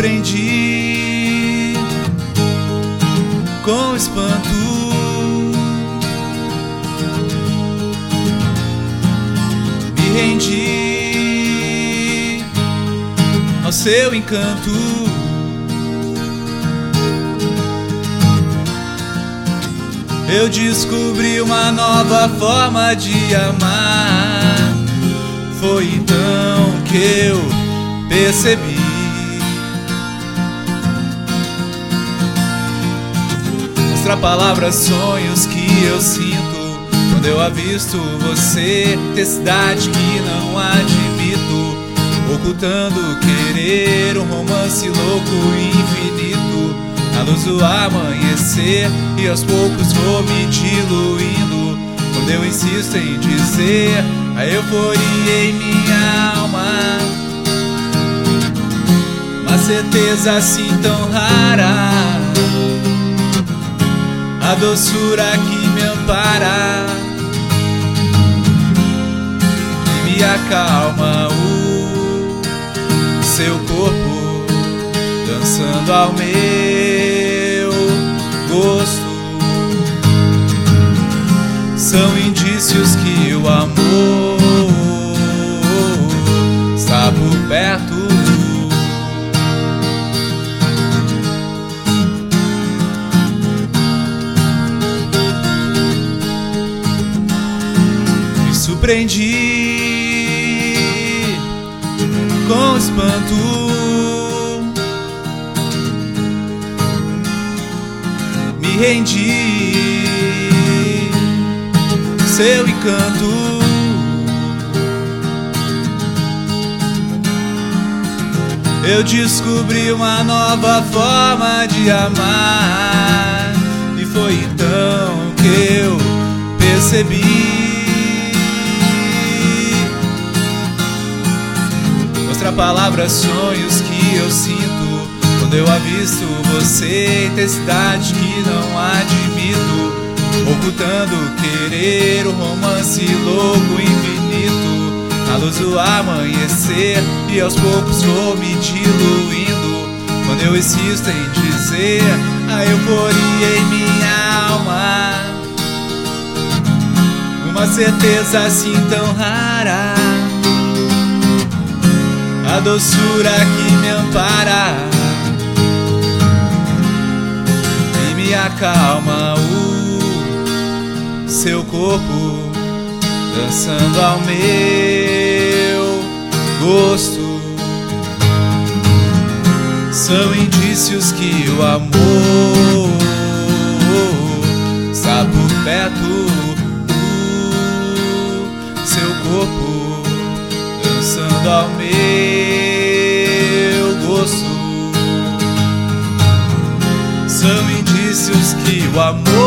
surpreendi com espanto. Me rendi ao seu encanto. Eu descobri uma nova forma de amar. Foi então que eu percebi. Mostra palavras, sonhos que eu sinto quando eu avisto você. Intensidade que não admito, ocultando querer um romance louco e infinito. Na luz do amanhecer e aos poucos vou me diluindo. Quando eu insisto em dizer a euforia em minha alma, uma certeza assim tão rara, a doçura que me ampara e me acalma, o seu corpo dançando ao meu gosto. São indícios que o amor está por perto. Me surpreendi com espanto. Me rendi seu encanto. Eu descobri uma nova forma de amar, e foi então que eu percebi. Mostra palavras, sonhos que eu sinto quando eu avisto você. Intensidade que não admito, ocultando querer um romance louco infinito. Na luz do amanhecer e aos poucos vou me diluindo. Quando eu insisto em dizer a euforia em minha alma, uma certeza assim tão rara, a doçura que me ampara e me acalma, o seu corpo dançando ao meu gosto. São indícios que o amor está por perto, o seu corpo dançando ao meu gosto. São indícios que o amor